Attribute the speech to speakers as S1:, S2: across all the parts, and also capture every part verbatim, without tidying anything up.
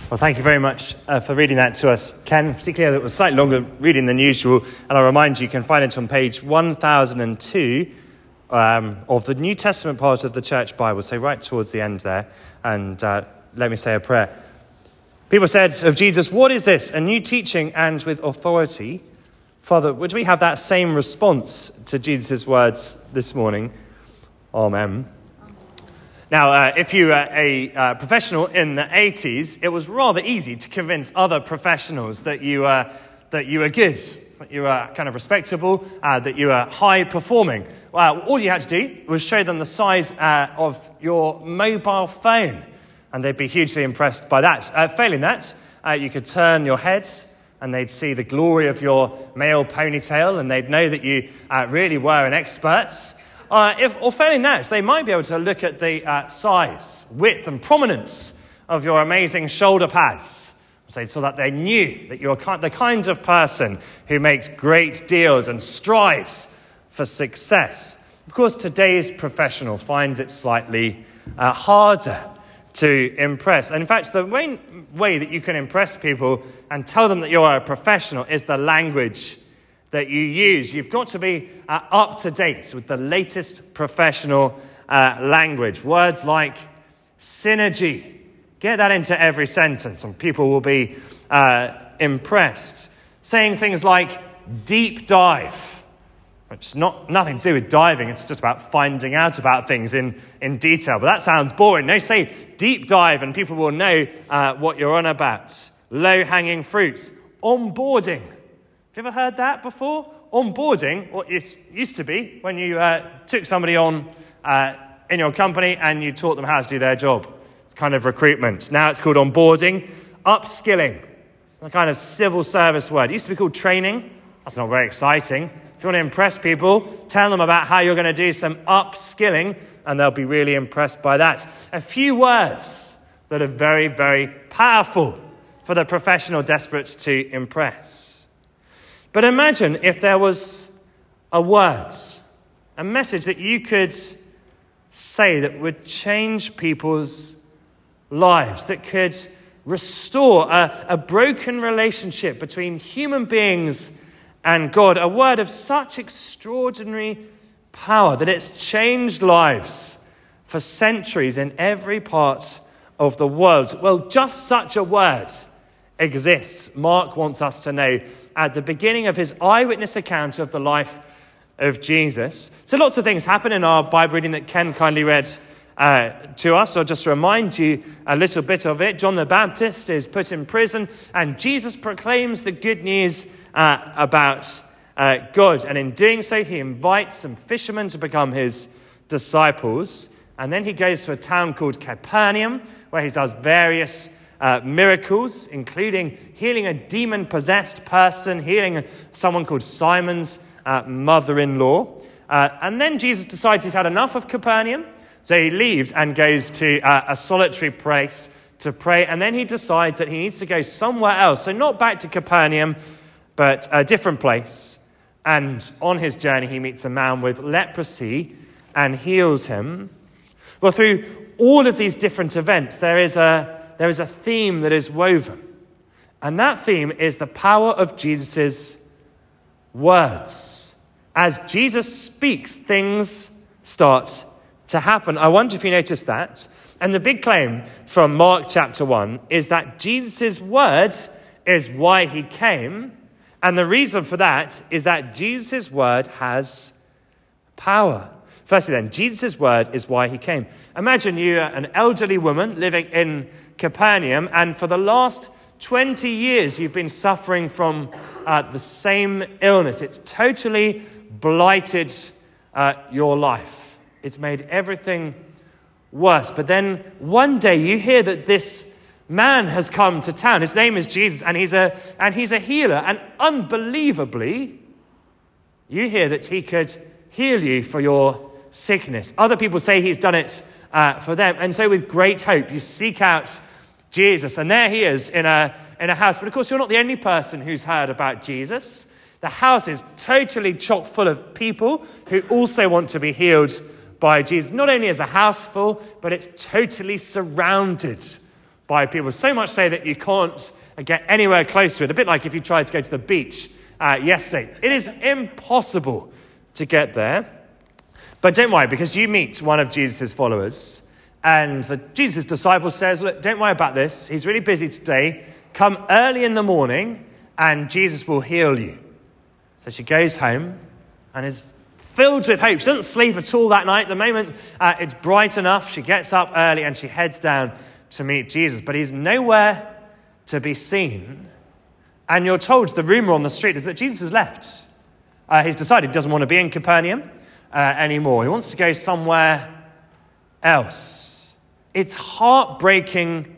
S1: Well, thank you very much uh, for reading that to us, Ken. Particularly, it was slightly longer reading than usual. And I'll remind you, you can find it on page one thousand two um, of the New Testament part of the Church Bible. So right towards the end there. And uh, let me say a prayer. People said of Jesus, "What is this? A new teaching and with authority?" Father, would we have that same response to Jesus' words this morning? Amen. Now, uh, if you were a uh, professional in the eighties, it was rather easy to convince other professionals that you, uh, that you were good, that you were kind of respectable, uh, that you were high-performing. Well, all you had to do was show them the size uh, of your mobile phone, and they'd be hugely impressed by that. Uh, failing that, uh, you could turn your head, and they'd see the glory of your male ponytail, and they'd know that you uh, really were an expert. Uh, if, or failing that, they might be able to look at the uh, size, width, and prominence of your amazing shoulder pads, so that they knew that you're the kind of person who makes great deals and strives for success. Of course, today's professional finds it slightly uh, harder to impress. And in fact, the way, way that you can impress people and tell them that you're a professional is the language that you use. You've got to be uh, up to date with the latest professional uh, language. Words like synergy. Get that into every sentence and people will be uh, impressed. Saying things like deep dive, which is not, nothing to do with diving. It's just about finding out about things in, in detail. But that sounds boring. No, say deep dive and people will know uh, what you're on about. Low-hanging fruit. Onboarding. Have you ever heard that before? Onboarding, what it used to be when you uh, took somebody on uh, in your company and you taught them how to do their job. It's kind of recruitment. Now it's called onboarding. Upskilling, a kind of civil service word. It used to be called training. That's not very exciting. If you want to impress people, tell them about how you're going to do some upskilling and they'll be really impressed by that. A few words that are very, very powerful for the professional desperate to impress. But imagine if there was a word, a message that you could say that would change people's lives, that could restore a, a broken relationship between human beings and God, a word of such extraordinary power that it's changed lives for centuries in every part of the world. Well, just such a word exists, Mark wants us to know, at the beginning of his eyewitness account of the life of Jesus. So lots of things happen in our Bible reading that Ken kindly read uh, to us. I'll just remind you a little bit of it. John the Baptist is put in prison and Jesus proclaims the good news uh, about uh, God. And in doing so, he invites some fishermen to become his disciples. And then he goes to a town called Capernaum, where he does various Uh, miracles, including healing a demon-possessed person, healing someone called Simon's uh, mother-in-law. Uh, and then Jesus decides he's had enough of Capernaum, so he leaves and goes to uh, a solitary place to pray. And then he decides that he needs to go somewhere else, so not back to Capernaum, but a different place. And on his journey, he meets a man with leprosy and heals him. Well, through all of these different events, there is a There is a theme that is woven. And that theme is the power of Jesus' words. As Jesus speaks, things start to happen. I wonder if you noticed that. And the big claim from Mark chapter one is that Jesus' word is why he came. And the reason for that is that Jesus' word has power. Firstly then, Jesus' word is why he came. Imagine you're an elderly woman living in Capernaum, and for the last twenty years you've been suffering from uh, the same illness. It's totally blighted uh, your life. It's made everything worse. But then one day you hear that this man has come to town. His name is Jesus, and he's a and he's a healer. And unbelievably, you hear that he could heal you for your sickness. Other people say he's done it uh, for them. And so with great hope, you seek out Jesus. And there he is in a, in a house. But of course, you're not the only person who's heard about Jesus. The house is totally chock full of people who also want to be healed by Jesus. Not only is the house full, but it's totally surrounded by people, so much so that you can't get anywhere close to it. A bit like if you tried to go to the beach uh, yesterday. It is impossible to get there. But don't worry, because you meet one of Jesus' followers, and the Jesus' disciple says, look, don't worry about this. He's really busy today. Come early in the morning, and Jesus will heal you. So she goes home and is filled with hope. She doesn't sleep at all that night. The moment uh, it's bright enough, she gets up early and she heads down to meet Jesus. But he's nowhere to be seen. And you're told the rumor on the street is that Jesus has left. Uh, he's decided he doesn't want to be in Capernaum uh, anymore. He wants to go somewhere else. It's heartbreaking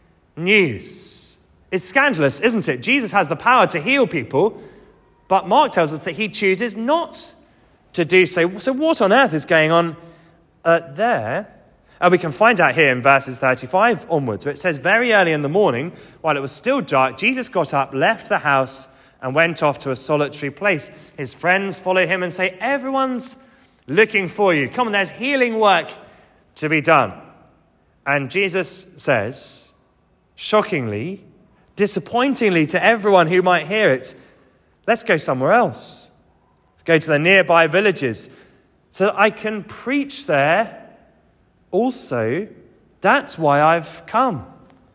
S1: news. It's scandalous, isn't it? Jesus has the power to heal people, but Mark tells us that he chooses not to do so. So what on earth is going on uh, there? And we can find out here in verses thirty-five onwards, where it says, very early in the morning, while it was still dark, Jesus got up, left the house, and went off to a solitary place. His friends follow him and say, everyone's looking for you. Come on, there's healing work to be done. And Jesus says, shockingly, disappointingly to everyone who might hear it, let's go somewhere else. Let's go to the nearby villages so that I can preach there also. That's why I've come.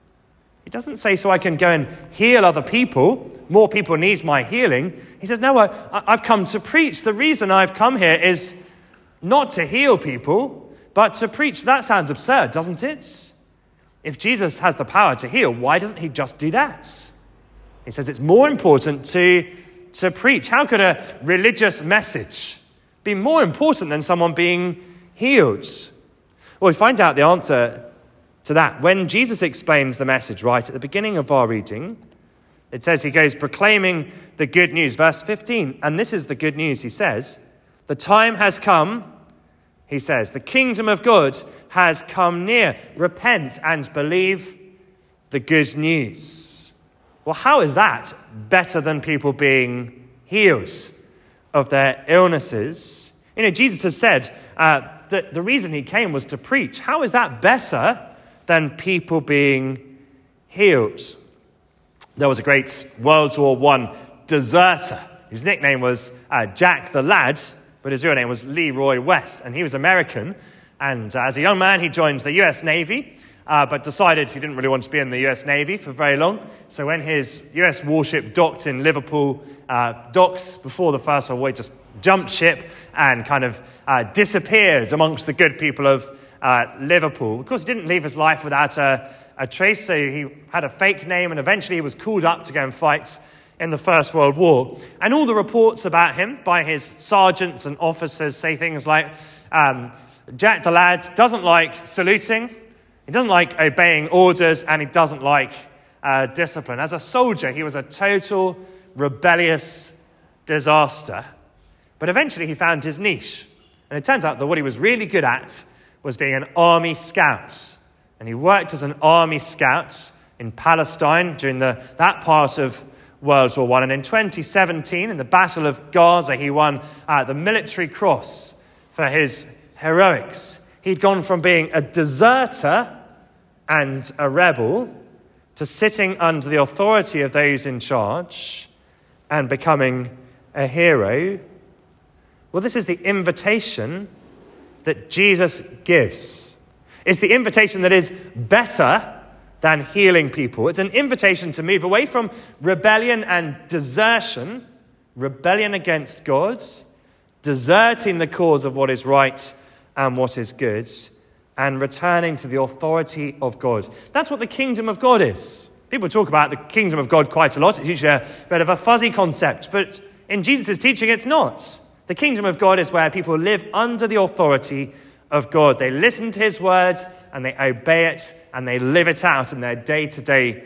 S1: He doesn't say so I can go and heal other people. More people need my healing. He says, no, I, I've come to preach. The reason I've come here is not to heal people, but to preach. That sounds absurd, doesn't it? If Jesus has the power to heal, why doesn't he just do that? He says it's more important to, to preach. How could a religious message be more important than someone being healed? Well, we find out the answer to that when Jesus explains the message right at the beginning of our reading. It says he goes proclaiming the good news. Verse fifteen, and this is the good news, he says. The time has come, he says. The kingdom of God has come near. Repent and believe the good news. Well, how is that better than people being healed of their illnesses? You know, Jesus has said uh, that the reason he came was to preach. How is that better than people being healed? There was a great World War One deserter. His nickname was uh, Jack the Lad, but his real name was Leroy West, and he was American. And uh, as a young man, he joined the U S Navy, uh, but decided he didn't really want to be in the U S Navy for very long. So when his U S warship docked in Liverpool uh, docks before the First World War, he just jumped ship and kind of uh, disappeared amongst the good people of uh, Liverpool. Of course, he didn't leave his life without a, a trace, so he had a fake name, and eventually he was called up to go and fight in the First World War. And all the reports about him by his sergeants and officers say things like, um, Jack the Lad doesn't like saluting, he doesn't like obeying orders, and he doesn't like uh, discipline. As a soldier, he was a total rebellious disaster. But eventually he found his niche. And it turns out that what he was really good at was being an army scout. And he worked as an army scout in Palestine during the, that part of World War One. And in twenty seventeen, in the Battle of Gaza, he won uh, the Military Cross for his heroics. He'd gone from being a deserter and a rebel to sitting under the authority of those in charge and becoming a hero. Well, this is the invitation that Jesus gives. It's the invitation that is better than healing people. It's an invitation to move away from rebellion and desertion, rebellion against God, deserting the cause of what is right and what is good, and returning to the authority of God. That's what the kingdom of God is. People talk about the kingdom of God quite a lot. It's usually a bit of a fuzzy concept, but in Jesus' teaching, it's not. The kingdom of God is where people live under the authority of God. They listen to his word and they obey it and they live it out in their day-to-day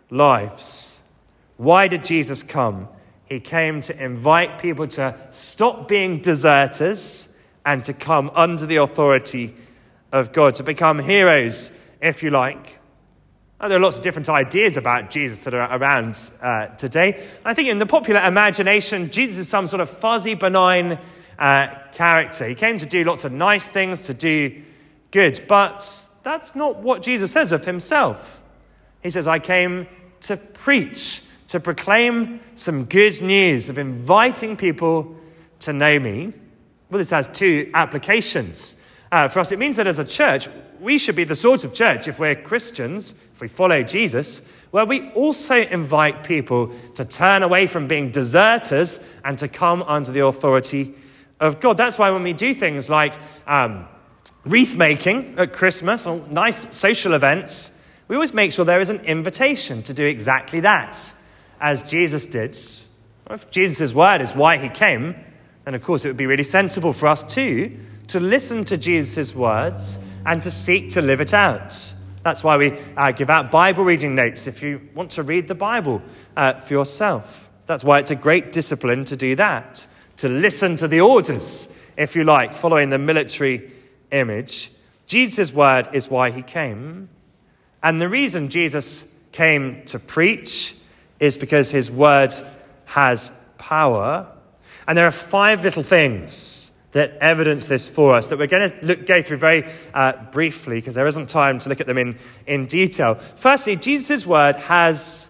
S1: lives. Why did Jesus come? He came to invite people to stop being deserters and to come under the authority of God, to become heroes, if you like. Now, there are lots of different ideas about Jesus that are around uh, today. I think in the popular imagination, Jesus is some sort of fuzzy, benign uh, character. He came to do lots of nice things, to do good. But that's not what Jesus says of himself. He says, I came to preach, to proclaim some good news of inviting people to know me. Well, this has two applications. Uh, for us, it means that as a church, we should be the sort of church, if we're Christians, if we follow Jesus, where we also invite people to turn away from being deserters and to come under the authority of God. That's why when we do things like um, wreath making at Christmas or nice social events, we always make sure there is an invitation to do exactly that, as Jesus did. If Jesus' word is why he came, then of course it would be really sensible for us too to listen to Jesus' words and to seek to live it out. That's why we uh, give out Bible reading notes if you want to read the Bible uh, for yourself. That's why it's a great discipline to do that, to listen to the orders, if you like, following the military image. Jesus' word is why he came. And the reason Jesus came to preach is because his word has power. And there are five little things that evidence this for us that we're going to look, go through very uh, briefly because there isn't time to look at them in, in detail. Firstly, Jesus' word has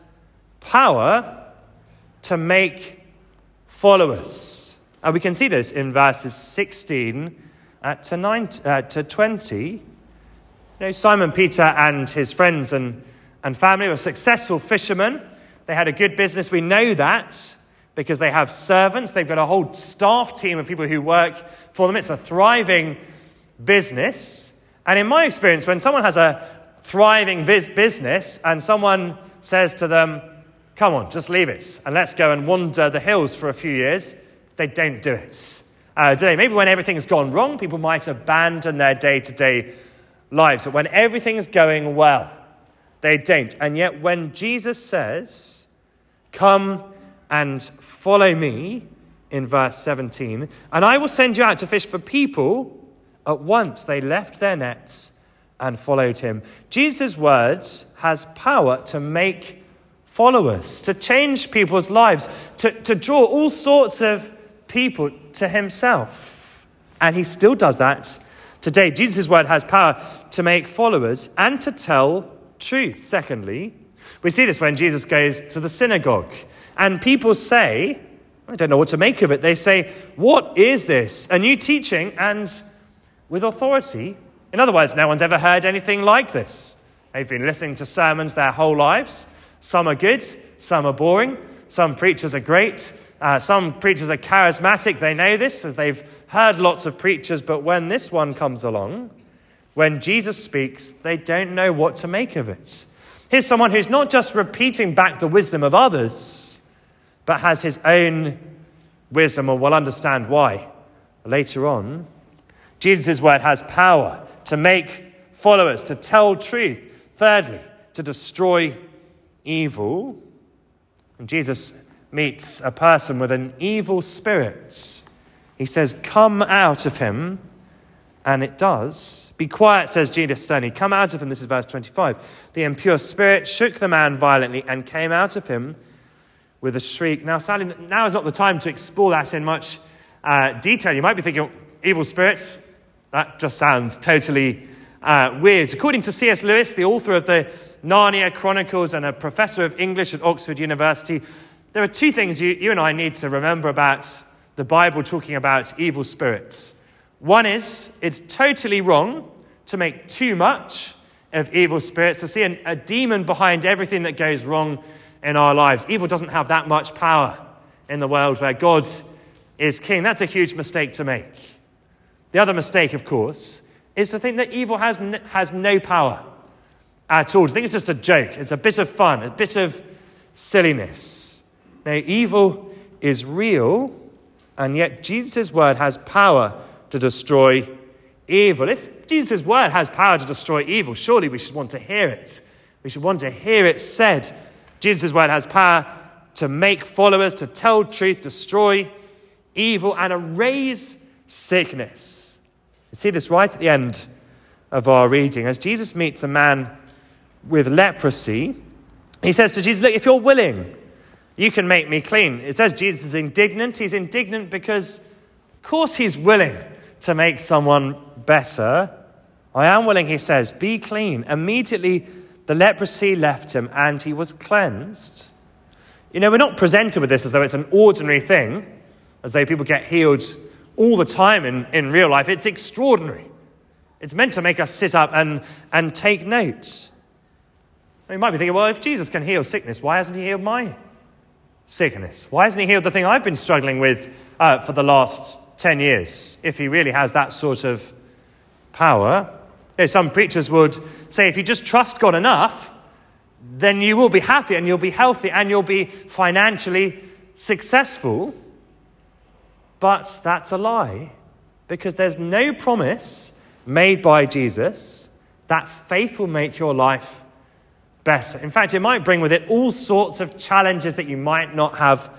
S1: power to make followers. And we can see this in verses sixteen uh, to, nine, uh, to twenty. You know, Simon Peter and his friends and, and family were successful fishermen. They had a good business. We know that because they have servants. They've got a whole staff team of people who work for them. It's a thriving business. And in my experience, when someone has a thriving vis- business and someone says to them, come on, just leave it and let's go and wander the hills for a few years, they don't do it. Uh, do they? Maybe when everything's gone wrong, people might abandon their day-to-day lives. But when everything's going well, they don't. And yet when Jesus says, come and follow me, in verse seventeen, and I will send you out to fish for people, at once they left their nets and followed him. Jesus' words has power to make followers, to change people's lives, to, to draw all sorts of people to himself. And he still does that today. Jesus' word has power to make followers and to tell truth. Secondly, we see this when Jesus goes to the synagogue. And people say, I don't know what to make of it. They say, what is this? A new teaching and with authority? In other words, no one's ever heard anything like this. They've been listening to sermons their whole lives. Some are good, some are boring. Some preachers are great. Uh, some preachers are charismatic. They know this as they've heard lots of preachers. But when this one comes along, when Jesus speaks, they don't know what to make of it. Here's someone who's not just repeating back the wisdom of others, but has his own wisdom, and we'll understand why later on. Jesus' word has power to make followers, to tell truth. Thirdly, to destroy evil. And Jesus meets a person with an evil spirit. He says, come out of him. And it does. Be quiet, says Jesus sternly. Come out of him. This is verse twenty-five. The impure spirit shook the man violently and came out of him with a shriek. Now, sadly, now is not the time to explore that in much uh, detail. You might be thinking, evil spirits? That just sounds totally uh, weird. According to C S Lewis, the author of the Narnia Chronicles and a professor of English at Oxford University, there are two things you, you and I need to remember about the Bible talking about evil spirits. One is, it's totally wrong to make too much of evil spirits, to see a, a demon behind everything that goes wrong in our lives. Evil doesn't have that much power in the world where God is king. That's a huge mistake to make. The other mistake, of course, is to think that evil has n- has no power at all. To think it's just a joke. It's a bit of fun, a bit of silliness. Now, evil is real, and yet Jesus' word has power to destroy evil. If Jesus' word has power to destroy evil, surely we should want to hear it. We should want to hear it said. Jesus' word has power to make followers, to tell truth, destroy evil, and erase sickness. You see this right at the end of our reading. As Jesus meets a man with leprosy, he says to Jesus, look, if you're willing, you can make me clean. It says Jesus is indignant. He's indignant because, of course, he's willing to make someone better. I am willing, he says, be clean. Immediately, the leprosy left him and he was cleansed. You know, we're not presented with this as though it's an ordinary thing, as though people get healed all the time in, in real life. It's extraordinary. It's meant to make us sit up and, and take notes. You might be thinking, well, if Jesus can heal sickness, why hasn't he healed my sickness? Why hasn't he healed the thing I've been struggling with uh, for the last ten years, if he really has that sort of power? You know, some preachers would say if you just trust God enough, then you will be happy and you'll be healthy and you'll be financially successful. But that's a lie, because there's no promise made by Jesus that faith will make your life better. In fact, it might bring with it all sorts of challenges that you might not have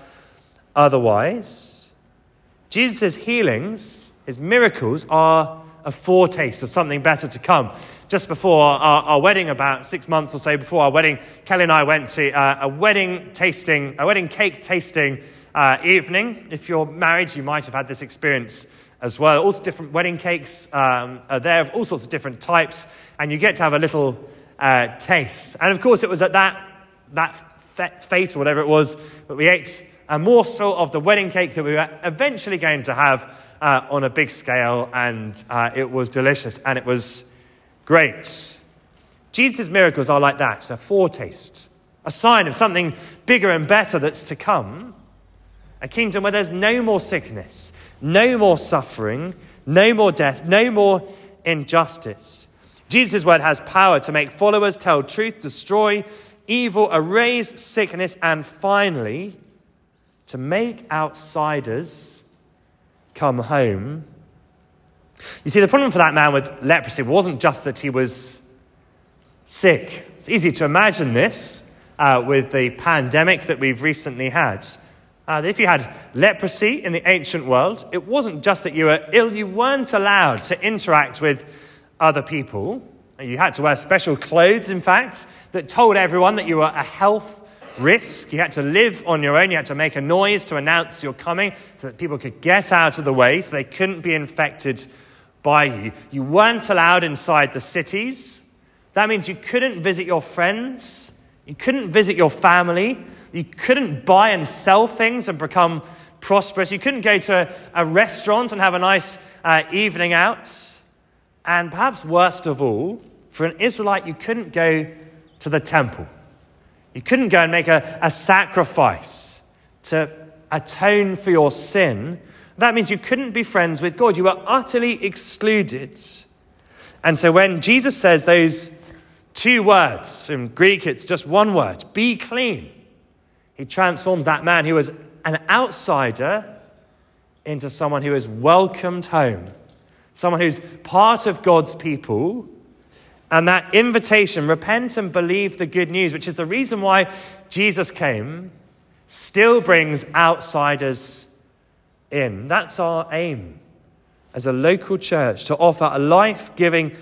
S1: otherwise. Jesus' healings, his miracles, are a foretaste of something better to come. Just before our, our wedding, about six months or so before our wedding, Kelly and I went to uh, a wedding tasting, a wedding cake tasting uh, evening. If you're married, you might have had this experience as well. All different wedding cakes um, are there of all sorts of different types, and you get to have a little uh, taste. And of course, it was at that that fete or whatever it was that we ate a morsel of the wedding cake that we were eventually going to have uh, on a big scale, and uh, it was delicious and it was great. Jesus' miracles are like that, a foretaste, a sign of something bigger and better that's to come. A kingdom where there's no more sickness, no more suffering, no more death, no more injustice. Jesus' word has power to make followers tell truth, destroy evil, erase sickness, and finally, to make outsiders come home. You see, the problem for that man with leprosy wasn't just that he was sick. It's easy to imagine this uh, with the pandemic that we've recently had. Uh, if you had leprosy in the ancient world, it wasn't just that you were ill, you weren't allowed to interact with other people. You had to wear special clothes, in fact, that told everyone that you were a health risk. You had to live on your own. You had to make a noise to announce your coming so that people could get out of the way so they couldn't be infected by you. You weren't allowed inside the cities. That means you couldn't visit your friends. You couldn't visit your family. You couldn't buy and sell things and become prosperous. You couldn't go to a restaurant and have a nice uh, evening out. And perhaps worst of all, for an Israelite, you couldn't go to the temple. You couldn't go and make a, a sacrifice to atone for your sin. That means you couldn't be friends with God. You were utterly excluded. And so when Jesus says those two words, in Greek it's just one word, be clean, he transforms that man who was an outsider into someone who is welcomed home, someone who's part of God's people. And that invitation, repent and believe the good news, which is the reason why Jesus came, still brings outsiders in. That's our aim as a local church, to offer a life-giving,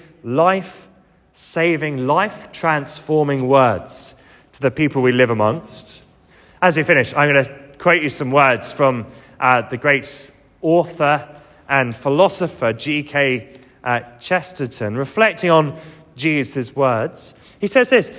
S1: life-saving, life-transforming words to the people we live amongst. As we finish, I'm going to quote you some words from uh, the great author and philosopher G K Uh, Chesterton, reflecting on Jesus' words. He says this: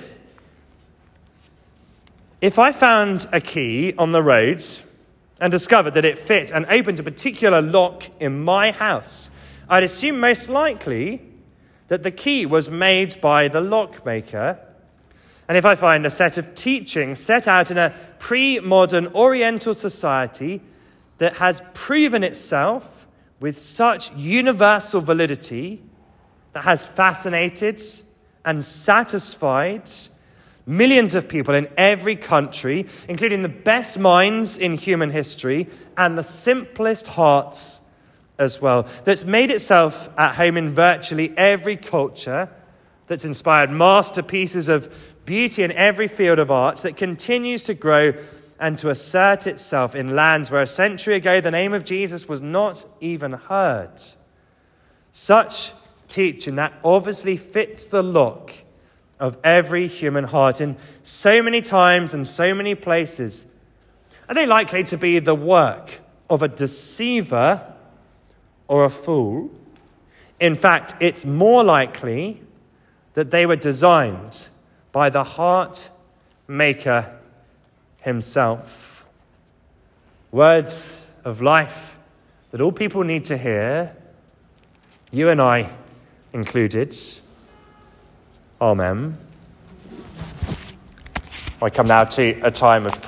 S1: if I found a key on the road and discovered that it fit and opened a particular lock in my house, I'd assume most likely that the key was made by the lockmaker. And if I find a set of teachings set out in a pre-modern Oriental society that has proven itself with such universal validity, that has fascinated and satisfied millions of people in every country, including the best minds in human history and the simplest hearts as well, that's made itself at home in virtually every culture, that's inspired masterpieces of beauty in every field of art, that continues to grow and to assert itself in lands where a century ago the name of Jesus was not even heard. Such teaching that obviously fits the lock of every human heart in so many times and so many places. Are they likely to be the work of a deceiver or a fool? In fact, it's more likely that they were designed by the heart maker himself. Words of life that all people need to hear, you and I included. Amen. I come now to a time of